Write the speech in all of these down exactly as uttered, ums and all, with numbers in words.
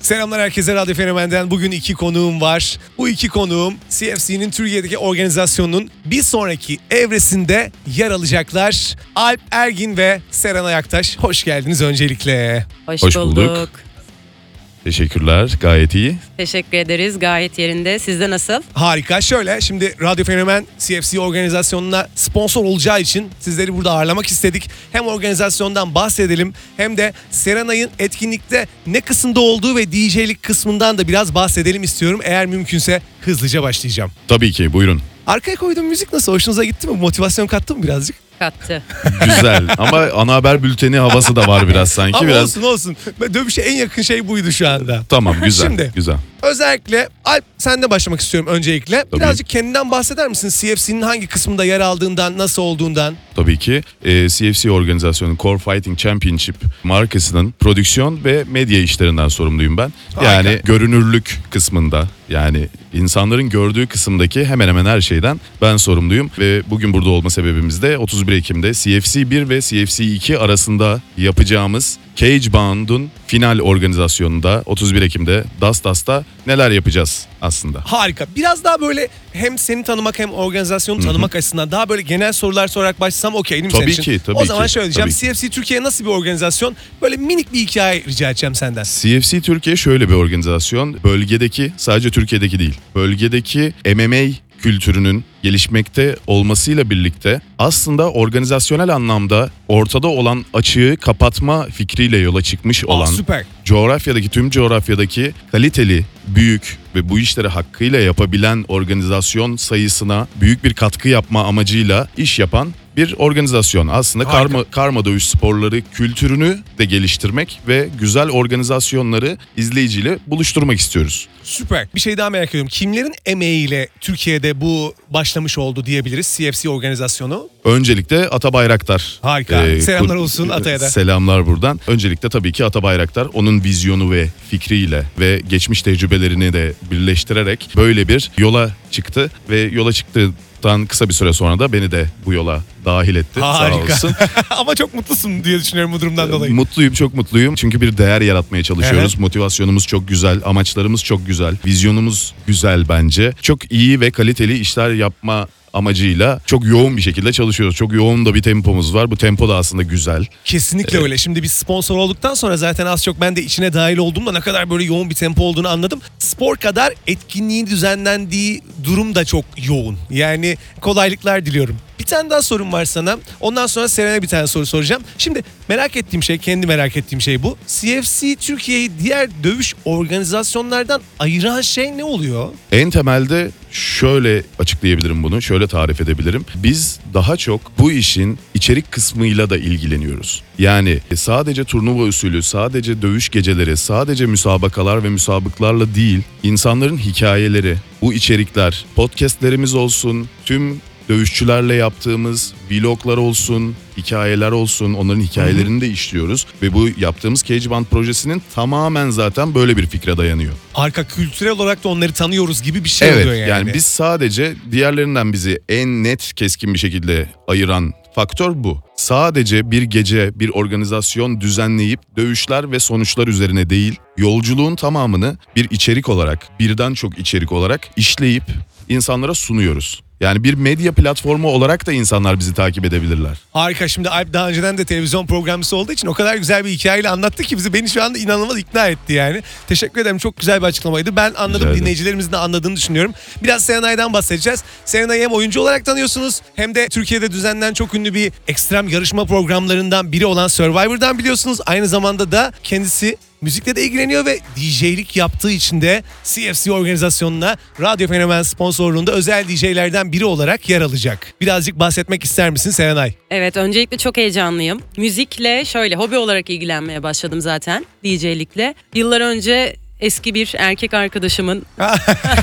Selamlar herkese, Radyo Fenomen'den bugün iki konuğum var. Bu iki konuğum C F C'nin Türkiye'deki organizasyonunun bir sonraki evresinde yer alacaklar. Alp Ergin ve Serenay Aktaş. Hoş geldiniz öncelikle. Hoş, Hoş bulduk. bulduk. Teşekkürler, gayet iyi. Teşekkür ederiz. Gayet yerinde. Sizde nasıl? Harika. Şöyle, şimdi Radyo Fenomen C F C organizasyonuna sponsor olacağı için sizleri burada ağırlamak istedik. Hem organizasyondan bahsedelim hem de Serenay'ın etkinlikte ne kısımda olduğu ve D J'lik kısmından da biraz bahsedelim istiyorum. Eğer mümkünse hızlıca başlayacağım. Tabii ki, buyurun. Arkaya koyduğum müzik nasıl? Hoşunuza gitti mi? Motivasyon kattı mı birazcık? Kattı. Güzel ama ana haber bülteni havası da var biraz sanki. Ama biraz... olsun olsun. Dövüşe en yakın şey buydu şu anda. Tamam, güzel, Şimdi, güzel. Özellikle Alp, sen de başlamak istiyorum öncelikle. Tabii. Birazcık kendinden bahseder misin? C F C'nin hangi kısmında yer aldığından, nasıl olduğundan? Tabii ki e, C F C organizasyonu Core Fighting Championship markasının prodüksiyon ve medya işlerinden sorumluyum ben. Harika. Yani görünürlük kısmında, yani insanların gördüğü kısımdaki hemen hemen her şeyden ben sorumluyum. Ve bugün burada olma sebebimiz de otuz bir Ekim'de C F C bir ve C F C iki arasında yapacağımız Cage Bound'un final organizasyonunda otuz bir Ekim'de Dastas'ta neler yapacağız aslında. Harika. Biraz daha böyle hem seni tanımak hem organizasyonu tanımak açısından daha böyle genel sorular sorarak başlasam okey değil mi Tabii senin için? ki, tabii O zaman ki, şöyle diyeceğim. tabii C F C Türkiye nasıl bir organizasyon? Böyle minik bir hikaye rica edeceğim senden. C F C Türkiye şöyle bir organizasyon. Bölgedeki, sadece Türkiye'deki değil, bölgedeki M M A kültürünün gelişmekte olmasıyla birlikte aslında organizasyonel anlamda ortada olan açığı kapatma fikriyle yola çıkmış olan, Aa, süper. coğrafyadaki tüm coğrafyadaki kaliteli, büyük ve bu işleri hakkıyla yapabilen organizasyon sayısına büyük bir katkı yapma amacıyla iş yapan bir organizasyon. Aslında Harika. karma, karma dövüş sporları kültürünü de geliştirmek ve güzel organizasyonları izleyiciyle buluşturmak istiyoruz. Süper. Bir şey daha merak ediyorum. Kimlerin emeğiyle Türkiye'de bu başlamış oldu diyebiliriz C F C organizasyonu? Öncelikle Ata Bayraktar. Harika. Ee, Selamlar kur- olsun Ata'ya da. Selamlar buradan. Öncelikle tabii ki Ata Bayraktar onun vizyonu ve fikriyle ve geçmiş tecrübelerini de birleştirerek böyle bir yola çıktı ve yola çıktıktan kısa bir süre sonra da beni de bu yola dahil etti. Harika. Sağ olsun. Ama çok mutlusun diye düşünüyorum bu durumdan dolayı. Mutluyum, çok mutluyum. Çünkü bir değer yaratmaya çalışıyoruz. Evet. Motivasyonumuz çok güzel, amaçlarımız çok güzel, vizyonumuz güzel bence. Çok iyi ve kaliteli işler yapma amacıyla çok yoğun bir şekilde çalışıyoruz. Çok yoğun da bir tempomuz var. Bu tempo da aslında güzel. Kesinlikle öyle. Şimdi biz sponsor olduktan sonra zaten az çok ben de içine dahil olduğumda ne kadar böyle yoğun bir tempo olduğunu anladım. Spor kadar etkinliğin düzenlendiği durum da çok yoğun. Yani kolaylıklar diliyorum. Bir tane daha sorum var sana. Ondan sonra Serena'ya bir tane soru soracağım. Şimdi merak ettiğim şey, kendi merak ettiğim şey bu. C F C Türkiye'yi diğer dövüş organizasyonlardan ayıran şey ne oluyor? En temelde şöyle açıklayabilirim bunu, şöyle tarif edebilirim. Biz daha çok bu işin içerik kısmıyla da ilgileniyoruz. Yani sadece turnuva usulü, sadece dövüş geceleri, sadece müsabakalar ve müsabıklarla değil, insanların hikayeleri, bu içerikler, podcastlerimiz olsun, tüm dövüşçülerle yaptığımız vloglar olsun, hikayeler olsun, onların hikayelerini de işliyoruz. Ve bu yaptığımız Cage Band projesinin tamamen zaten böyle bir fikre dayanıyor. Arka kültürel olarak da onları tanıyoruz gibi bir şey Evet, oluyor yani. yani biz sadece diğerlerinden bizi en net, keskin bir şekilde ayıran faktör bu. Sadece bir gece, bir organizasyon düzenleyip dövüşler ve sonuçlar üzerine değil, yolculuğun tamamını bir içerik olarak, birden çok içerik olarak işleyip insanlara sunuyoruz. Yani bir medya platformu olarak da insanlar bizi takip edebilirler. Harika. Şimdi Alp daha önceden de televizyon programcısı olduğu için o kadar güzel bir hikayeyle anlattı ki bizi, beni şu anda inanılmaz ikna etti yani. Teşekkür ederim. Çok güzel bir açıklamaydı. Ben anladım. Rica ederim. Dinleyicilerimizin de anladığını düşünüyorum. Biraz Serenay'dan bahsedeceğiz. Serenay'ı hem oyuncu olarak tanıyorsunuz hem de Türkiye'de düzenlenen çok ünlü bir ekstrem yarışma programlarından biri olan Survivor'dan biliyorsunuz. Aynı zamanda da kendisi müzikle de ilgileniyor ve D J'lik yaptığı için de C F C organizasyonuna Radyo Fenomen sponsorluğunda özel D J'lerden biri olarak yer alacak. Birazcık bahsetmek ister misin Serenay? Evet, öncelikle çok heyecanlıyım. Müzikle şöyle hobi olarak ilgilenmeye başladım zaten D J'likle. Yıllar önce eski bir erkek arkadaşımın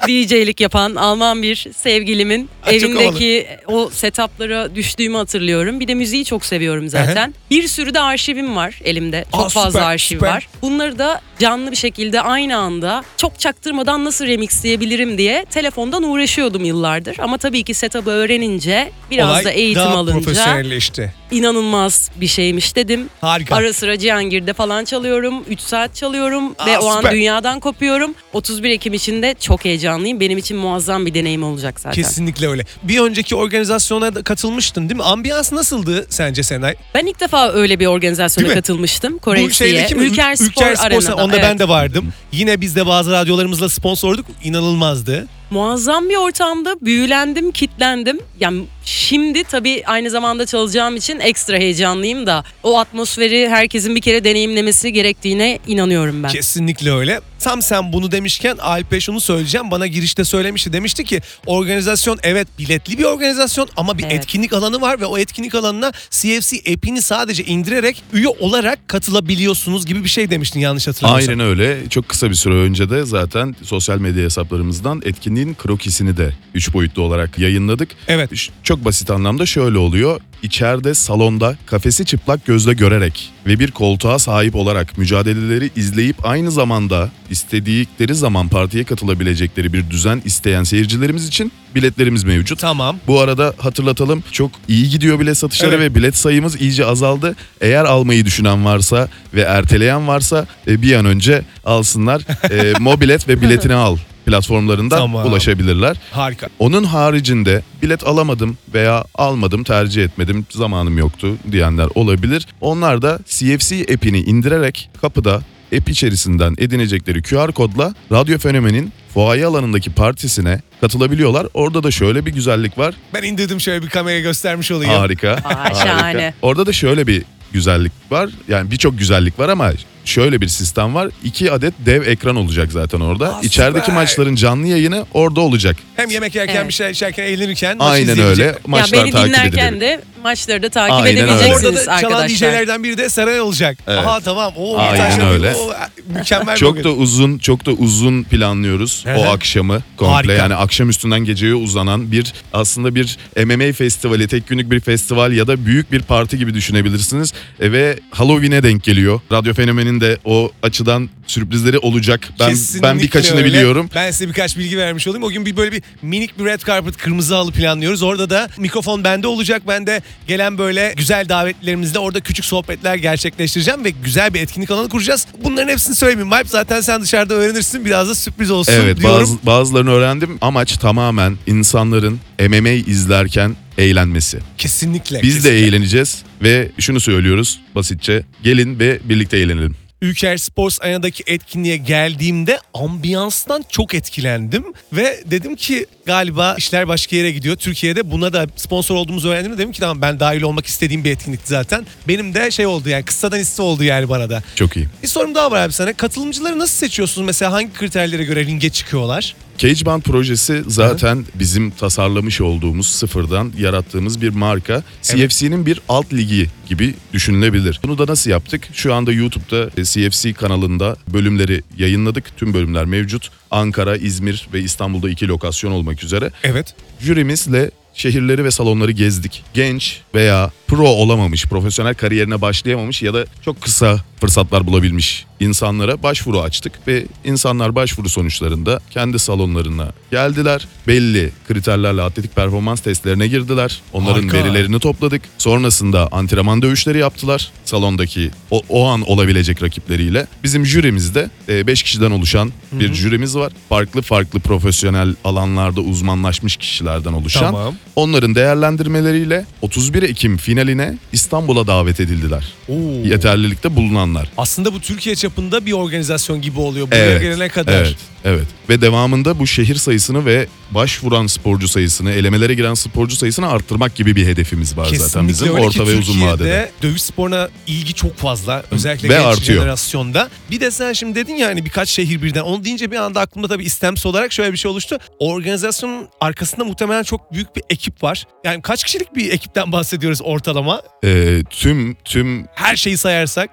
D J'lik yapan Alman bir sevgilimin Ay, çok evindeki o setuplara düştüğümü hatırlıyorum. Bir de müziği çok seviyorum zaten. Bir sürü de arşivim var elimde. Çok Aa, fazla süper, arşiv süper. var. Bunları da canlı bir şekilde aynı anda çok çaktırmadan nasıl remixleyebilirim diye telefondan uğraşıyordum yıllardır. Ama tabii ki setup'ı öğrenince biraz Olay da eğitim daha alınca profesyonelleşti. inanılmaz bir şeymiş dedim. Harika. Ara sıra Cihangir'de falan çalıyorum. üç saat çalıyorum Aa, ve o an süper. dünyadan kopuyorum. otuz bir Ekim için de çok heyecanlıyım. Benim için muazzam bir deneyim olacak zaten. Kesinlikle öyle. Bir önceki organizasyona da katılmıştın değil mi? Ambiyans nasıldı sence Senay? Ben ilk defa öyle bir organizasyona Değil mi? katılmıştım. Kore Bu F C'ye. şeydeki mi? Ülker Spor Ülker Spor, Arena'da. onda Evet. ben de vardım. Yine biz de bazı radyolarımızla sponsorduk. İnanılmazdı. Muazzam bir ortamda büyülendim, kitlendim. Yani şimdi tabii aynı zamanda çalacağım için ekstra heyecanlıyım da o atmosferi herkesin bir kere deneyimlemesi gerektiğine inanıyorum ben. Kesinlikle öyle. Tam sen bunu demişken Alp'e şunu söyleyeceğim. Bana girişte söylemişti. Demişti ki organizasyon evet biletli bir organizasyon ama bir Evet. etkinlik alanı var ve o etkinlik alanına C F C app'ini sadece indirerek üye olarak katılabiliyorsunuz gibi bir şey demiştin yanlış hatırlamıyorsam. Aynen öyle. Çok kısa bir süre önce de zaten sosyal medya hesaplarımızdan etkinliğin krokisini de üç boyutlu olarak yayınladık. Evet. Ş- Çok basit anlamda şöyle oluyor. İçeride salonda kafesi çıplak gözle görerek ve bir koltuğa sahip olarak mücadeleleri izleyip aynı zamanda istedikleri zaman partiye katılabilecekleri bir düzen isteyen seyircilerimiz için biletlerimiz mevcut. Tamam. Bu arada hatırlatalım, çok iyi gidiyor bilet satışları Evet. ve bilet sayımız iyice azaldı. Eğer almayı düşünen varsa ve erteleyen varsa e, bir an önce alsınlar. E, Mobilet ve Biletini Al platformlarından Tamam. ulaşabilirler. Harika. Onun haricinde bilet alamadım veya almadım, tercih etmedim, zamanım yoktu diyenler olabilir. Onlar da C F C app'ini indirerek kapıda app içerisinden edinecekleri Q R kodla Radyo Fenomen'in fuaye alanındaki partisine katılabiliyorlar. Orada da şöyle bir güzellik var. Ben indirdim, şöyle bir kameraya göstermiş olayım. Harika. Aa, şahane. Orada da şöyle bir güzellik var. Yani birçok güzellik var ama şöyle bir sistem var. İki adet dev ekran olacak zaten orada. Aa, İçerideki süper. maçların canlı yayını orada olacak. Hem yemek yerken Evet. bir şey içerken eğlenirken maçı Aynen izleyebilecek. öyle. Maçlar ya beni takip dinlerken edilir. de maçları da takip Aynen öyle. edebileceksiniz Orada da çalan arkadaşlar. D J'lerden biri de Seray olacak. Evet. Aha tamam. Oo, Aynen bir tane- öyle. Oo, mükemmel bir Çok bugün. da uzun, çok da uzun planlıyoruz Hı hı. o akşamı komple. Harika. Yani akşam üstünden geceye uzanan bir aslında bir M M A festivali, tek günlük bir festival ya da büyük bir parti gibi düşünebilirsiniz. E, ve Halloween'e denk geliyor. Radyo Fenomen'in de o açıdan sürprizleri olacak. Ben Kesinlikle ben birkaçını öyle. biliyorum. Ben size birkaç bilgi vermiş olayım. O gün bir böyle bir minik bir red carpet, kırmızı halı planlıyoruz. Orada da mikrofon bende olacak. Ben de gelen böyle güzel davetlilerimizle orada küçük sohbetler gerçekleştireceğim ve güzel bir etkinlik alanı kuracağız. Bunların hepsini söylemeyeyim. Alp, zaten sen dışarıda öğrenirsin. Biraz da sürpriz olsun Evet, diyorum. bazı, bazılarını öğrendim. Amaç tamamen insanların M M A izlerken eğlenmesi. Kesinlikle. Biz kesinlikle. de eğleneceğiz ve şunu söylüyoruz basitçe. Gelin ve birlikte eğlenelim. Ülker Sports Arena'daki etkinliğe geldiğimde ambiyanstan çok etkilendim ve dedim ki galiba işler başka yere gidiyor. Türkiye'de buna da sponsor olduğumuzu öğrendim, dedim ki tamam, ben dahil olmak istediğim bir etkinlikti zaten. Benim de şey oldu, yani kıssadan hisse oldu yani bana da. Çok iyi. Bir sorum daha var abi sana. Katılımcıları nasıl seçiyorsunuz? Mesela hangi kriterlere göre ringe çıkıyorlar? Cage Band projesi zaten bizim tasarlamış olduğumuz, sıfırdan yarattığımız bir marka. C F C'nin bir alt ligi gibi düşünülebilir. Bunu da nasıl yaptık? Şu anda YouTube'da C F C kanalında bölümleri yayınladık. Tüm bölümler mevcut. Ankara, İzmir ve İstanbul'da iki lokasyon olmak üzere. Evet. Jürimizle şehirleri ve salonları gezdik. Genç veya pro olamamış, profesyonel kariyerine başlayamamış ya da çok kısa fırsatlar bulabilmiş insanlara başvuru açtık ve insanlar başvuru sonuçlarında kendi salonlarına geldiler. Belli kriterlerle atletik performans testlerine girdiler. Onların Harika. verilerini topladık. Sonrasında antrenman dövüşleri yaptılar. Salondaki o, o an olabilecek rakipleriyle. Bizim jürimizde beş kişiden oluşan bir jürimiz var. Farklı farklı profesyonel alanlarda uzmanlaşmış kişilerden oluşan. Tamam. Onların değerlendirmeleriyle otuz bir Ekim finaline İstanbul'a davet edildiler. Oo. Yeterlilikte bulunanlar. Aslında bu Türkiye çapında bir organizasyon gibi oluyor buraya gelene kadar. Evet, evet. Ve devamında bu şehir sayısını ve başvuran sporcu sayısını, elemelere giren sporcu sayısını arttırmak gibi bir hedefimiz var zaten Kesinlikle bizim öyle orta ki ve uzun Türkiye'de vadede. dövüş sporuna ilgi çok fazla. Özellikle Ve genç artıyor. jenerasyonda. Bir de sen şimdi dedin ya hani birkaç şehir birden. Onu deyince bir anda aklımda tabii istemsiz olarak şöyle bir şey oluştu. Organizasyonun arkasında muhtemelen çok büyük bir ekip var. Yani kaç kişilik bir ekipten bahsediyoruz ortalama? Ee, tüm tüm Her şeyi sayarsak. tüm iş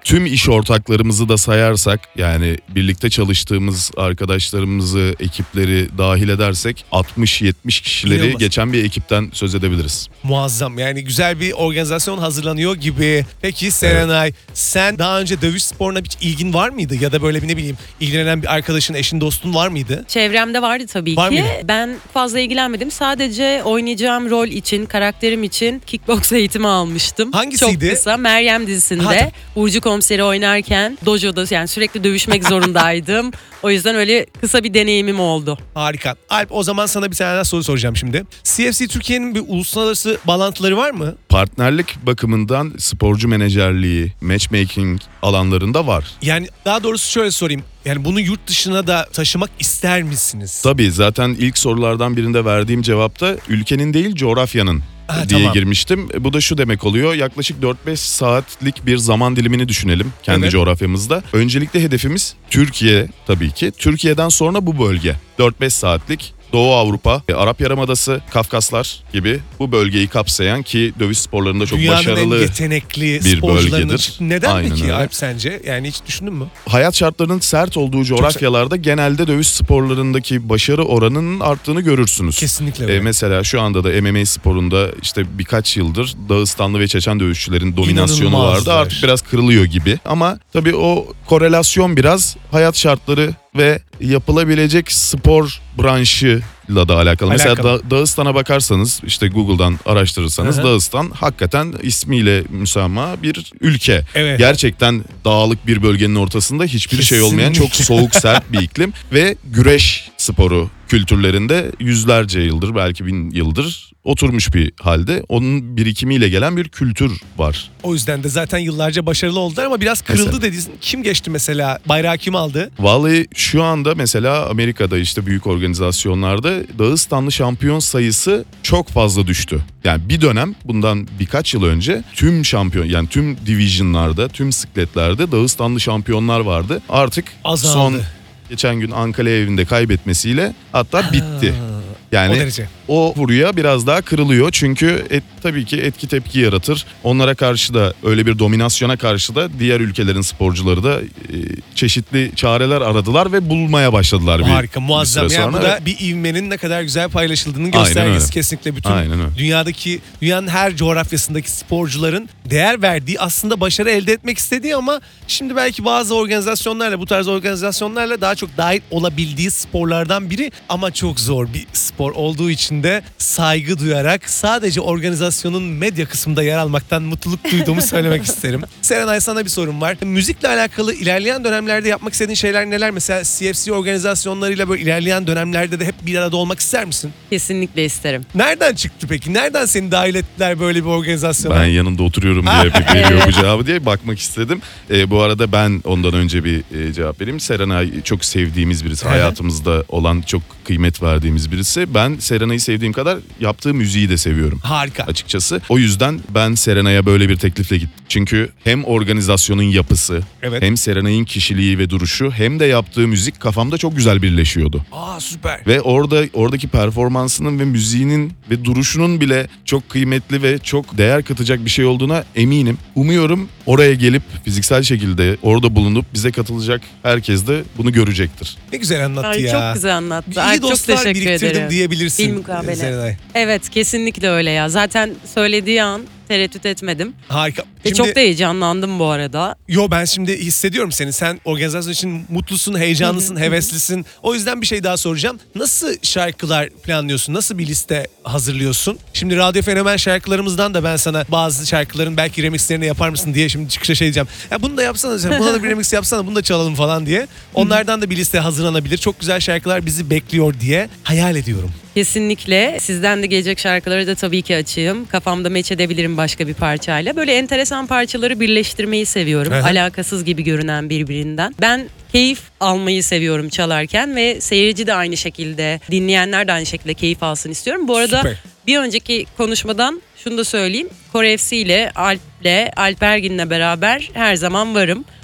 iş ortaklarımızı da sayarsak, yani birlikte çalıştığımız arkadaşlarımızı, ekipleri dahil edersek altmış yetmiş kişileri İnanılmaz. geçen bir ekipten söz edebiliriz. Muazzam, yani güzel bir organizasyon hazırlanıyor gibi. Peki Serenay, sen daha önce dövüş sporuna hiç ilgin var mıydı? Ya da böyle bir ne bileyim ilgilenen bir arkadaşın, eşin, dostun var mıydı? Çevremde vardı tabii Var ki. mıydı? Ben fazla ilgilenmedim. Sadece oynayacağım rol için, karakterim için kickbox eğitimi almıştım. Hangisiydi? Çok kısa. Meryem dizisinde Ha, tabii. Burcu komiseri oynarken dojoda, yani sürekli dövüşmek zorundaydım. O yüzden öyle kısa bir deneyimim oldu. Harika. Alp, o zaman sana bir tane daha soru soracağım şimdi. C F C Türkiye'nin bir uluslararası bağlantıları var mı? Partnerlik bakımından sporcu menajerliği, matchmaking alanlarında var. Yani daha doğrusu şöyle sorayım. Yani bunu yurt dışına da taşımak ister misiniz? Tabii, zaten ilk sorulardan birinde verdiğim cevapta ülkenin değil coğrafyanın Ha, diye tamam. girmiştim. Bu da şu demek oluyor: yaklaşık dört beş saatlik bir zaman dilimini düşünelim kendi Evet. coğrafyamızda. Öncelikle hedefimiz Türkiye tabii ki. Türkiye'den sonra bu bölge. dört beş saatlik Doğu Avrupa, Arap Yarımadası, Kafkaslar gibi bu bölgeyi kapsayan, ki dövüş sporlarında çok Dünyanın başarılı en yetenekli bir sporcularının. bölgedir. Neden Aynen peki öyle. Alp sence? Yani hiç düşündün mü? hayat şartlarının sert olduğu coğrafyalarda genelde dövüş sporlarındaki başarı oranının arttığını görürsünüz. Kesinlikle Ee, öyle. mesela şu anda da M M A sporunda işte birkaç yıldır Dağıstanlı ve Çeçen dövüşçülerin dominasyonu İnanılmazlar. vardı. Artık biraz kırılıyor gibi. Ama tabii o korelasyon biraz hayat şartları ve yapılabilecek spor branşıyla da alakalı. Mesela Alakalı. Da- Dağıstan'a bakarsanız, işte Google'dan araştırırsanız, Hı hı. Dağıstan hakikaten ismiyle müsemma bir ülke. Evet. Gerçekten dağlık bir bölgenin ortasında hiçbir şey olmayan çok Kesinlikle. soğuk, sert bir iklim ve güreş sporu kültürlerinde yüzlerce yıldır, belki bin yıldır oturmuş bir halde. Onun birikimiyle gelen bir kültür var. O yüzden de zaten yıllarca başarılı oldular ama biraz kırıldı Mesela. dedin. Kim geçti mesela? Bayrağı kim aldı? Vallahi şu anda mesela Amerika'da işte büyük organizasyonlarda Dağıstanlı şampiyon sayısı çok fazla düştü. Yani bir dönem, bundan birkaç yıl önce tüm şampiyon, yani tüm divisionlarda, tüm sikletlerde Dağıstanlı şampiyonlar vardı. Artık Azaldı. son geçen gün Ankara evinde kaybetmesiyle hatta bitti. O Yani derece. o buraya biraz daha kırılıyor, çünkü et, tabii ki etki tepki yaratır. Onlara karşı da, öyle bir dominasyona karşı da diğer ülkelerin sporcuları da e, çeşitli çareler aradılar ve bulmaya başladılar. Bir, Harika, bir muazzam. süre Yani bu sonra. da bir ivmenin ne kadar güzel paylaşıldığının Aynen göstergesi. öyle. Kesinlikle bütün Aynen öyle. dünyadaki, dünyanın her coğrafyasındaki sporcuların değer verdiği, aslında başarı elde etmek istediği ama şimdi belki bazı organizasyonlarla, bu tarz organizasyonlarla daha çok dahil olabildiği sporlardan biri, ama çok zor bir spor olduğu için de saygı duyarak sadece organizasyonun medya kısmında yer almaktan mutluluk duyduğumu söylemek isterim. Serenay, sana bir sorum var. Müzikle alakalı ilerleyen dönemlerde yapmak istediğin şeyler neler? Mesela C F C organizasyonlarıyla böyle ilerleyen dönemlerde de hep bir arada olmak ister misin? Kesinlikle isterim. Nereden çıktı peki? Nereden seni dahil ettiler böyle bir organizasyona? Ben yanında oturuyorum diye bir veriyor bu cevabı diye bakmak istedim. E, bu arada ben ondan önce bir e, cevap vereyim. Serenay çok sevdiğimiz birisi. Hayatımızda olan, çok kıymet verdiğimiz birisi. Ben Serenay'ı sevdiğim kadar yaptığı müziği de seviyorum Harika. açıkçası. O yüzden ben Serenay'a böyle bir teklifle gittim. Çünkü hem organizasyonun yapısı, Evet. hem Serenay'ın kişiliği ve duruşu, hem de yaptığı müzik kafamda çok güzel birleşiyordu. Aa, süper. Ve orada oradaki performansının ve müziğinin ve duruşunun bile çok kıymetli ve çok değer katacak bir şey olduğuna eminim. Umuyorum oraya gelip fiziksel şekilde orada bulunup bize katılacak herkes de bunu görecektir. Ne güzel anlattı Ay, ya. çok güzel anlattı. İyi Ay, çok dostlar teşekkür biriktirdim ederim. diyebilirsin. Bilmukabele. Serenay. Evet, kesinlikle öyle ya. Zaten söylediği an tereddüt etmedim. Harika. Ve Şimdi- çok da heyecanlandım bu arada. Yo, ben şimdi hissediyorum seni. Sen organizasyon için mutlusun, heyecanlısın, heveslisin. O yüzden bir şey daha soracağım. Nasıl şarkılar planlıyorsun? Nasıl bir liste hazırlıyorsun? Şimdi Radyo Fenomen şarkılarımızdan da ben sana bazı şarkıların belki remixlerini yapar mısın diye şimdi çıkışa şey diyeceğim. Ya bunu da yapsana sen, buna da bir remix yapsana, bunu da çalalım falan diye. Onlardan da bir liste hazırlanabilir. Çok güzel şarkılar bizi bekliyor diye hayal ediyorum. Kesinlikle. Sizden de gelecek şarkıları da tabii ki açığım. Kafamda meç edebilirim başka bir parçayla. Böyle enteresan parçaları birleştirmeyi seviyorum. Aha. Alakasız gibi görünen birbirinden. Ben keyif almayı seviyorum çalarken ve seyirci de aynı şekilde, dinleyenler de aynı şekilde keyif alsın istiyorum. Bu arada Süper. bir önceki konuşmadan şunu da söyleyeyim. Kore F C ile Alp'le, Alp Ergin'le beraber her zaman varım.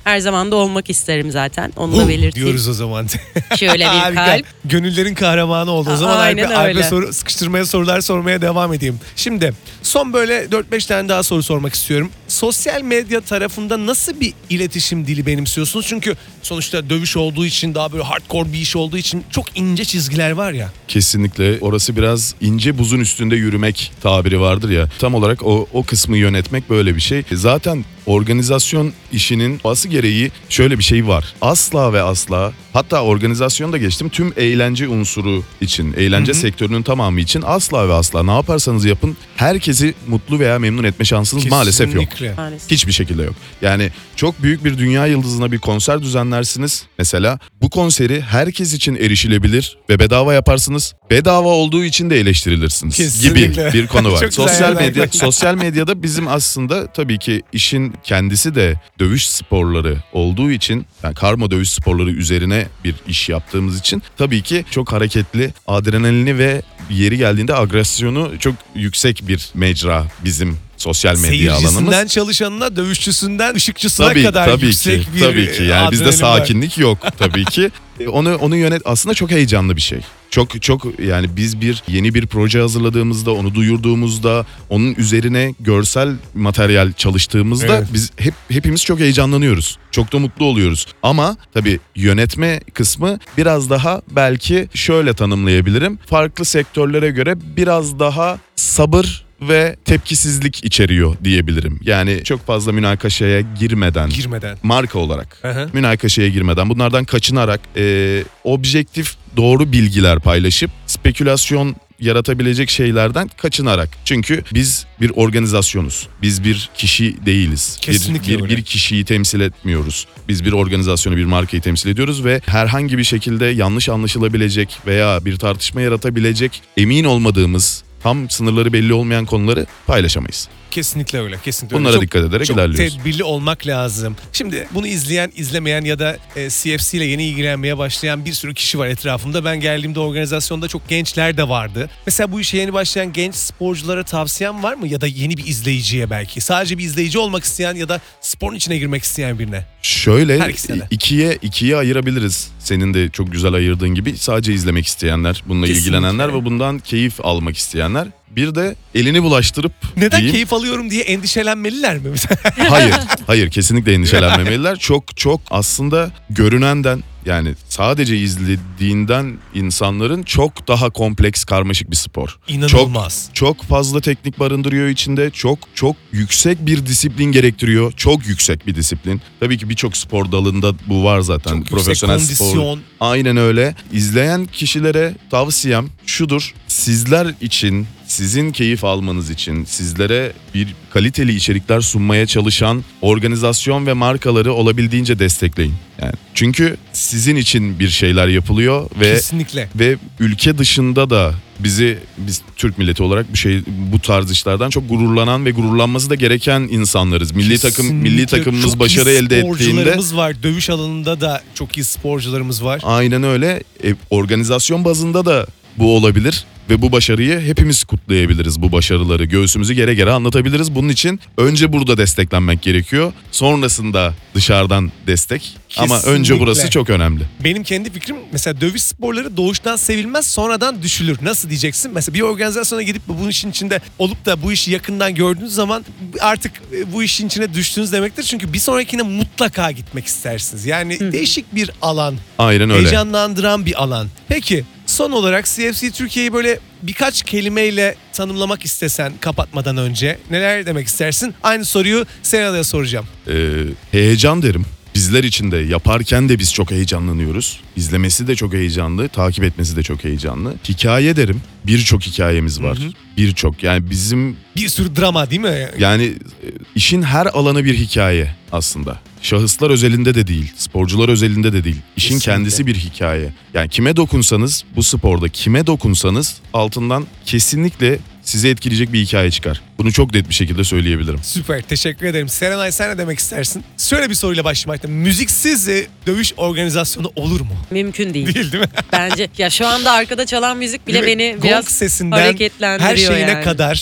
Her zaman da olmak isterim zaten. Onu da Huh belirteyim. diyoruz o zaman. Şöyle bir Harika. kalp. Gönüllerin kahramanı oldu. O zaman Aynen Alp'e, Alp'e öyle. soru, sıkıştırmaya sorular sormaya devam edeyim. Şimdi son böyle dört beş tane daha soru sormak istiyorum. Sosyal medya tarafında nasıl bir iletişim dili benimsiyorsunuz? Çünkü sonuçta dövüş olduğu için, daha böyle hardcore bir iş olduğu için çok ince çizgiler var ya. Kesinlikle orası biraz ince buzun üstünde yürümek tabiri vardır ya. Tam olarak o, o kısmı yönetmek böyle bir şey. Zaten organizasyon işinin bası gereği şöyle bir şey var. Asla ve asla, hatta organizasyonu da geçtim, tüm eğlence unsuru için, eğlence Hı hı. sektörünün tamamı için asla ve asla ne yaparsanız yapın herkesi mutlu veya memnun etme şansınız maalesef yok. Kesinlikle. Maalesef. Hiçbir şekilde yok. Yani çok büyük bir dünya yıldızına bir konser düzenlersiniz. Mesela bu konseri herkes için erişilebilir ve bedava yaparsınız. Bedava olduğu için de eleştirilirsiniz Kesinlikle. gibi bir konu var. Çok güzel sosyal yerden medya yaklaştın. sosyal medyada bizim aslında tabii ki işin kendisi de dövüş sporları olduğu için, yani karma dövüş sporları üzerine bir iş yaptığımız için tabii ki çok hareketli, adrenalini ve yeri geldiğinde agresyonu çok yüksek bir mecra bizim sosyal medya alanımız. Seyircisinden çalışanına, dövüşçüsünden ışıkçısına Tabii, kadar tabii yüksek ki, bir tabii ki. Yani bizde adrenalin var. sakinlik yok tabii ki. E, Onu onu yönet aslında çok heyecanlı bir şey. Çok çok yani biz bir yeni bir proje hazırladığımızda, onu duyurduğumuzda, onun üzerine görsel materyal çalıştığımızda Evet. biz hep hepimiz çok heyecanlanıyoruz. Çok da mutlu oluyoruz. Ama tabii yönetme kısmı biraz daha, belki şöyle tanımlayabilirim. Farklı sektörlere göre biraz daha sabır ve tepkisizlik içeriyor diyebilirim. Yani çok fazla münakaşaya girmeden, Girmeden. marka olarak Hı hı. münakaşaya girmeden, bunlardan kaçınarak e, objektif doğru bilgiler paylaşıp spekülasyon yaratabilecek şeylerden kaçınarak. Çünkü biz bir organizasyonuz. Biz bir kişi değiliz. Kesinlikle bir, bir, öyle. bir kişiyi temsil etmiyoruz. Biz bir organizasyonu, bir markayı temsil ediyoruz ve herhangi bir şekilde yanlış anlaşılabilecek veya bir tartışma yaratabilecek, emin olmadığımız, tam sınırları belli olmayan konuları paylaşamayız. Kesinlikle öyle. Kesinlikle öyle. Bunlara Çok- dikkat ederek Çok ilerliyoruz. tedbirli olmak lazım. Şimdi bunu izleyen, izlemeyen ya da e, C F C ile yeni ilgilenmeye başlayan bir sürü kişi var etrafımda. Ben geldiğimde organizasyonda çok gençler de vardı. Mesela bu işe yeni başlayan genç sporculara tavsiyen var mı? Ya da yeni bir izleyiciye belki. Sadece bir izleyici olmak isteyen ya da sporun içine girmek isteyen birine. Şöyle Her ikisine de. ikiye ikiye ayırabiliriz. Senin de çok güzel ayırdığın gibi, sadece izlemek isteyenler, bununla Kesinlikle. ilgilenenler ve bundan keyif almak isteyenler. Bir de elini bulaştırıp Neden diyeyim, keyif alıyorum diye endişelenmeliler mi? hayır, hayır kesinlikle endişelenmemeliler. Çok çok aslında görünenden, yani sadece izlediğinden insanların çok daha kompleks, karmaşık bir spor. İnanılmaz. Çok fazla teknik barındırıyor içinde. Çok çok yüksek bir disiplin gerektiriyor. Çok yüksek bir disiplin. Tabii ki birçok spor dalında bu var zaten. Çok Profesyonel yüksek spor. kondisyon. Aynen öyle. İzleyen kişilere tavsiyem şudur. Sizler için, sizin keyif almanız için, sizlere bir kaliteli içerikler sunmaya çalışan organizasyon ve markaları olabildiğince destekleyin. Yani çünkü sizin için bir şeyler yapılıyor ve Kesinlikle. ve ülke dışında da bizi, biz Türk milleti olarak bu şey, bu tarz işlerden çok gururlanan ve gururlanması da gereken insanlarız. Milli takım milli Kesinlikle. takımımız Çok başarı iyi elde ettiğinde, sporcularımız var. Dövüş alanında da çok iyi sporcularımız var. aynen öyle. E, organizasyon bazında da bu olabilir ve bu başarıyı hepimiz kutlayabiliriz. Bu başarıları göğsümüzü gere gere anlatabiliriz. Bunun için önce burada desteklenmek gerekiyor. Sonrasında dışarıdan destek. Ama önce Kesinlikle. burası çok önemli. Benim kendi fikrim, mesela dövüş sporları doğuştan sevilmez, sonradan düşülür. Nasıl diyeceksin? Mesela bir organizasyona gidip bu işin içinde olup da bu işi yakından gördüğünüz zaman artık bu işin içine düştünüz demektir. Çünkü bir sonrakine mutlaka gitmek istersiniz. Yani değişik bir alan, Aynen öyle. heyecanlandıran bir alan. Peki son olarak C F C Türkiye'yi böyle birkaç kelimeyle tanımlamak istesen kapatmadan önce neler demek istersin? Aynı soruyu Sena'ya soracağım. Ee, heyecan derim. Bizler için de, yaparken de biz çok heyecanlanıyoruz. İzlemesi de çok heyecanlı, takip etmesi de çok heyecanlı. Hikaye derim. Birçok hikayemiz var. Hı hı. Birçok. Yani bizim, Bir sürü drama değil mi? yani e, işin her alanı bir hikaye aslında. Şahıslar özelinde de değil, sporcular özelinde de değil. İşin Kesinlikle. kendisi bir hikaye. Yani kime dokunsanız, bu sporda kime dokunsanız altından kesinlikle sizi etkileyecek bir hikaye çıkar. Bunu çok net bir şekilde söyleyebilirim. Süper, teşekkür ederim. Serenay, sen ne demek istersin? Şöyle bir soruyla başlamakta. Müziksiz e, dövüş organizasyonu olur mu? Mümkün değil. Değil değil mi? Bence ya şu anda arkada çalan müzik bile Değil mi? beni Gong biraz sesinden hareketlendiriyor her şeyine yani. kadar e,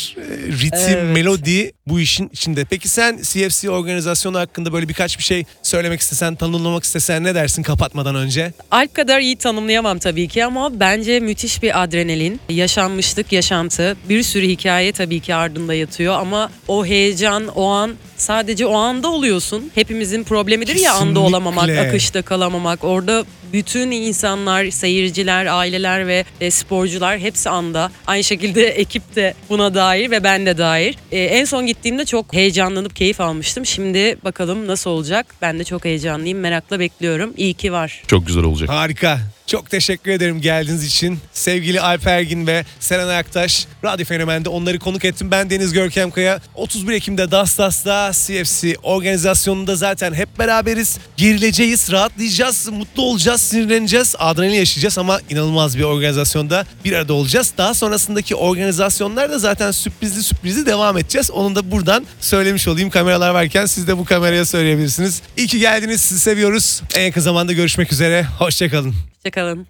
ritim, Evet. melodi bu işin içinde. Peki sen C F C organizasyonu hakkında böyle birkaç bir şey söylemek istesen, tanımlamak istesen ne dersin kapatmadan önce? Alp kadar iyi tanımlayamam tabii ki ama bence müthiş bir adrenalin, yaşanmışlık, yaşantı, bir sürü hikaye tabii ki ardında yatıyor ama o heyecan, o an sadece o anda oluyorsun. Hepimizin problemidir ya anda Kesinlikle. olamamak, akışta kalamamak. Orada bütün insanlar, seyirciler, aileler ve e, sporcular hepsi anda. Aynı şekilde ekip de buna dair ve ben de dair. E, en son gittiğimde çok heyecanlanıp keyif almıştım. Şimdi bakalım nasıl olacak? Ben de çok heyecanlıyım, merakla bekliyorum. İyi ki var. Çok güzel olacak. Harika. Çok teşekkür ederim geldiğiniz için. Sevgili Alp Ergin ve Serenay Aktaş, Radyo Fenomen'de onları konuk ettim. Ben Deniz Görkem Kaya. otuz bir Ekim'de Dastas'ta C F C organizasyonunda zaten hep beraberiz. Gerileceğiz, rahatlayacağız, mutlu olacağız, sinirleneceğiz, adrenalin yaşayacağız ama inanılmaz bir organizasyonda bir arada olacağız. Daha sonrasındaki organizasyonlarda zaten sürprizli sürprizli devam edeceğiz. Onu da buradan söylemiş olayım. Kameralar varken siz de bu kameraya söyleyebilirsiniz. İyi ki geldiniz, sizi seviyoruz. En yakın zamanda görüşmek üzere. Hoşçakalın. Hoşçakalın.